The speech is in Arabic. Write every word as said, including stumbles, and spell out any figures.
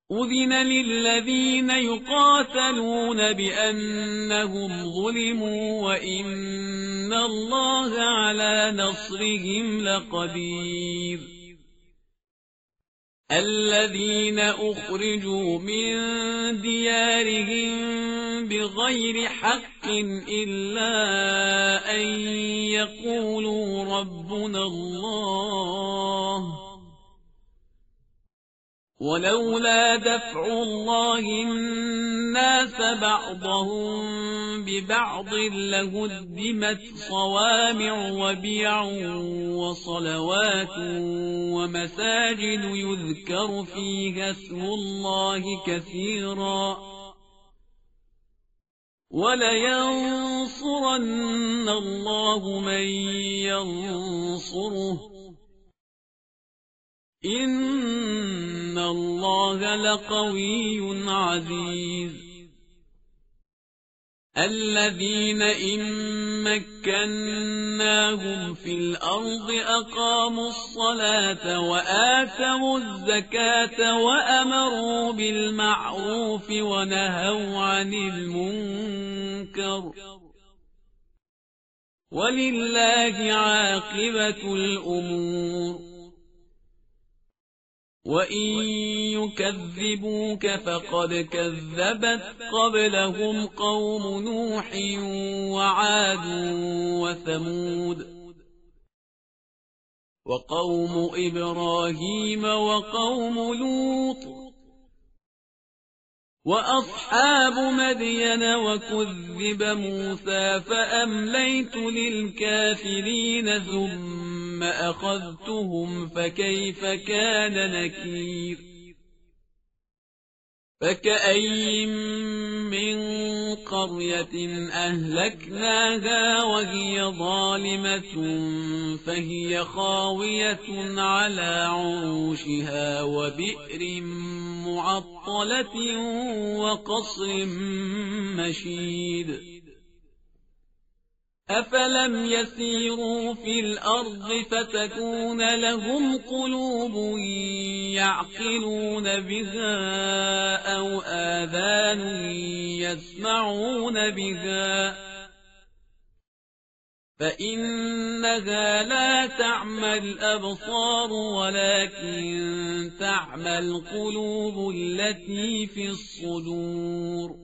أذن للذين يقاتلون بأنهم ظلموا وإن الله على نصرهم لقدير الذين أخرجوا من ديارهم بغير حق إلا أن يقولوا ربنا الله ولولا دفع الله الناس بعضهم ببعض لهدمت صوامع وبيع وصلوات ومساجد يذكر فيها اسم الله كثيرا ولينصرن الله من ينصره إن الله لقوي عزيز الذين إن مكناهم في الأرض أقاموا الصلاة وآتوا الزكاة وأمروا بالمعروف ونهوا عن المنكر ولله عاقبة الأمور وإن يكذبوك فقد كذبت قبلهم قوم نوح وعاد وثمود وقوم إبراهيم وقوم لوط وأصحاب مدين وكذب موسى فأمليت للكافرين ثم أخذتهم فكيف كان نكير فكأي من قرية أهلكناها وهي ظالمة فهي خاوية على عروشها وبئر معطلة وقصر مشيد أفلم يسيروا في الأرض فتكون لهم قلوب يعقلون بها أو آذان يسمعون بها فإنها لا تعمى الأبصار ولكن تعمى القلوب التي في الصدور